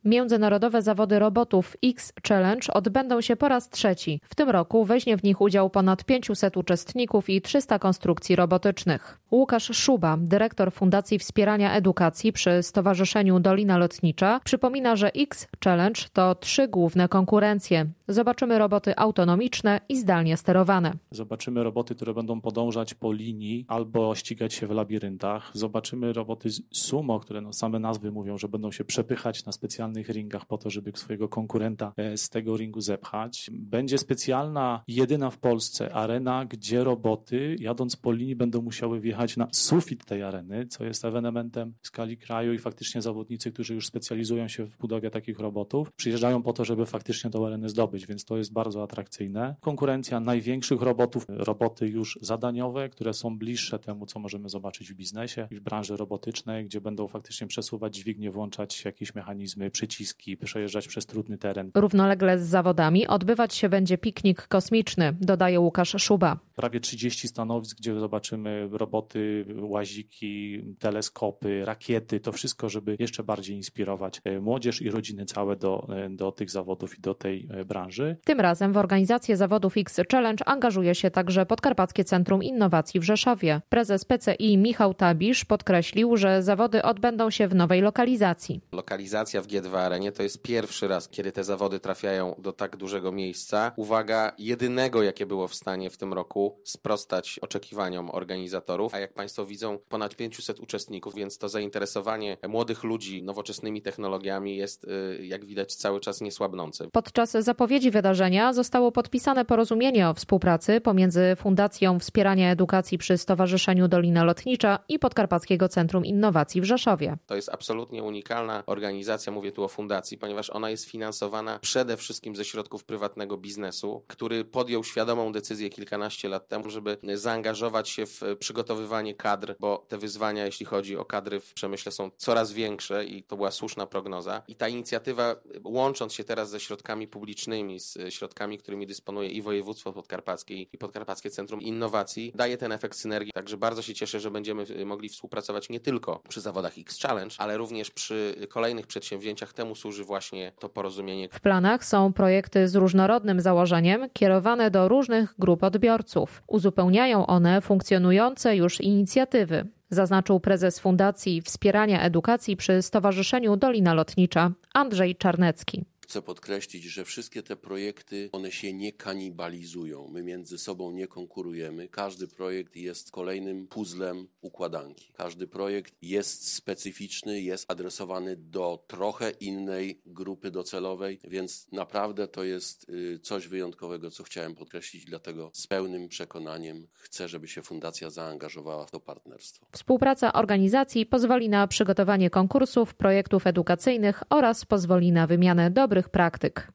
Międzynarodowe zawody robotów X Challenge odbędą się po raz trzeci. W tym roku weźmie w nich udział ponad 500 uczestników i 300 konstrukcji robotycznych. Łukasz Szuba, dyrektor Fundacji Wspierania Edukacji przy Stowarzyszeniu Dolina Lotnicza, przypomina, że X Challenge to 3 główne konkurencje. Zobaczymy roboty autonomiczne i zdalnie sterowane. Zobaczymy roboty, które będą podążać po linii albo ścigać się w labiryntach. Zobaczymy roboty sumo, które same nazwy mówią, że będą się przepychać na specjalnych ringach po to, żeby swojego konkurenta z tego ringu zepchać. Będzie specjalna, jedyna w Polsce arena, gdzie roboty jadąc po linii będą musiały wjechać na sufit tej areny, co jest ewenementem w skali kraju i faktycznie zawodnicy, którzy już specjalizują się w budowie takich robotów, przyjeżdżają po to, żeby faktycznie tę arenę zdobyć, więc to jest bardzo atrakcyjne. Konkurencja największych robotów, roboty już zadaniowe, które są bliższe temu, co możemy zobaczyć w biznesie i w branży robotycznej, gdzie będą faktycznie przesuwać dźwignie, włączać jakieś mechanizmy, przyciski, przejeżdżać przez trudny teren. Równolegle z zawodami odbywać się będzie piknik kosmiczny, dodaje Łukasz Szuba. Prawie 30 stanowisk, gdzie zobaczymy roboty, łaziki, teleskopy, rakiety, to wszystko, żeby jeszcze bardziej inspirować młodzież i rodziny całe do tych zawodów i do tej branży. Tym razem w organizację zawodów X Challenge angażuje się także Podkarpackie Centrum Innowacji w Rzeszowie. Prezes PCI Michał Tabisz podkreślił, że zawody odbędą się w nowej lokalizacji. Lokalizacja w G2 Arenie to jest pierwszy raz, kiedy te zawody trafiają do tak dużego miejsca. Uwaga, jedynego, jakie było w stanie w tym roku sprostać oczekiwaniom organizatorów. A jak Państwo widzą, ponad 500 uczestników, więc to zainteresowanie młodych ludzi nowoczesnymi technologiami jest, jak widać, cały czas niesłabnące. Podczas zapowiedzi wydarzenia zostało podpisane porozumienie o współpracy pomiędzy Fundacją Wspierania Edukacji przy Stowarzyszeniu Dolina Lotnicza i Podkarpackiego Centrum Innowacji w Rzeszowie. To jest absolutnie unikalna organizacja, mówię tu o fundacji, ponieważ ona jest finansowana przede wszystkim ze środków prywatnego biznesu, który podjął świadomą decyzję kilkanaście lat temu, żeby zaangażować się w przygotowywanie kadr, bo te wyzwania, jeśli chodzi o kadry w przemyśle, są coraz większe i to była słuszna prognoza. I ta inicjatywa, łącząc się teraz ze środkami publicznymi, z środkami, którymi dysponuje i województwo podkarpackie, i Podkarpackie Centrum Innowacji, daje ten efekt synergii. Także bardzo się cieszę, że będziemy mogli współpracować nie tylko przy zawodach X Challenge, ale również przy kolejnych przedsięwzięciach. Temu służy właśnie to porozumienie. W planach są projekty z różnorodnym założeniem, kierowane do różnych grup odbiorców. Uzupełniają one funkcjonujące już inicjatywy, zaznaczył prezes Fundacji Wspierania Edukacji przy Stowarzyszeniu Dolina Lotnicza Andrzej Czarnecki. Chcę podkreślić, że wszystkie te projekty, one się nie kanibalizują. My między sobą nie konkurujemy. Każdy projekt jest kolejnym puzzlem układanki. Każdy projekt jest specyficzny, jest adresowany do trochę innej grupy docelowej, więc naprawdę to jest coś wyjątkowego, co chciałem podkreślić, dlatego z pełnym przekonaniem chcę, żeby się fundacja zaangażowała w to partnerstwo. Współpraca organizacji pozwoli na przygotowanie konkursów, projektów edukacyjnych oraz pozwoli na wymianę dobrych praktyk.